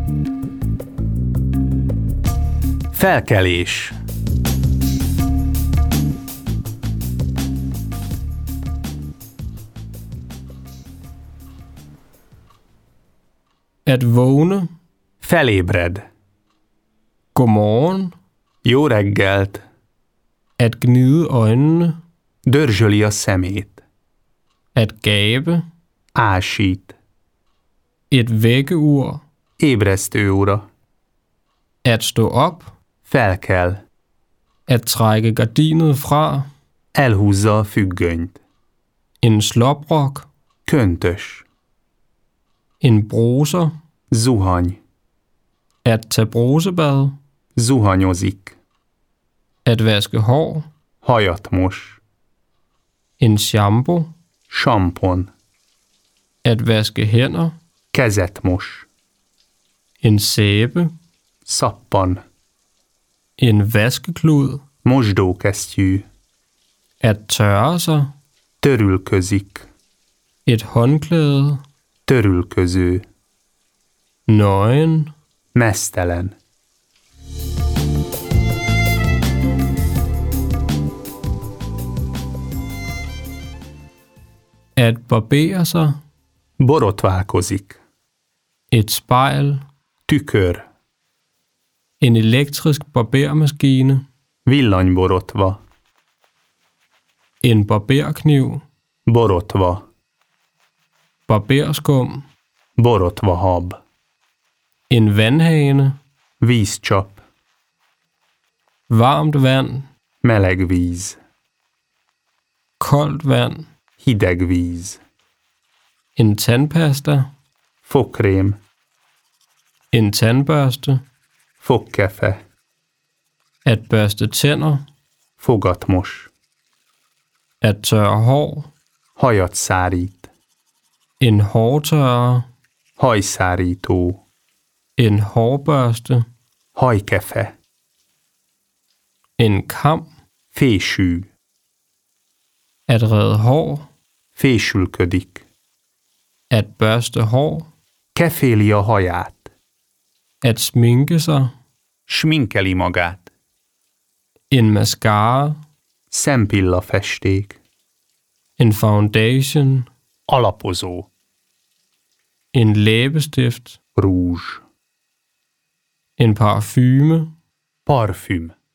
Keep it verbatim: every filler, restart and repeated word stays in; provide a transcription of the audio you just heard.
Felkelés. At vågne. Felébred. Godmorgen. Jó reggelt. At gnide øjnene. Dörzsöli a szemét. At gabe. Ásít. Et vækkeur. Ébresztő óra. At stå op. Felkel. At trække gardinet fra. Elhúzza a függönyt. En sloprok. Köntös. En bruser. Zuhany. At tage brusebad. Zuhanyozik. At vaske hår. Hajat mos. En shampoo. Sampon. At vaske hænder. Kezet mos. En sæbe. Szappan. En vaskeklud. Mosdókesztyű. At tørre sig. Törülközik. Et håndklæde. Törülköző. Nøgen. Meztelen. At barbere sig. Borotválkozik. Et spejl. Tükör. En elektrisk barbermaskine. Villanyborotva. En barberkniv. Borotva. Barberskum. Borotva hab. En vandhane. Vízcsap. Varmt vand. Meleg víz. Koldt vand. Hideg víz. En tandpasta. Fogkrém. En tandbørste. Fogkefe. At børste tænder. Fogatmos. At tørre hår. Hajat szárít. En hårtørrer. Hajszárító. En hårbørste. Hajkefe. En kam. Fésű. At redde hår. Fésülködik. At børste hår. Keféli a haját. At sminke sig. Sminkeli magát. En mascara. Szempillafesték. En foundation. Alapozó. En læbestift. Rúzs. En parfume. Parfüm.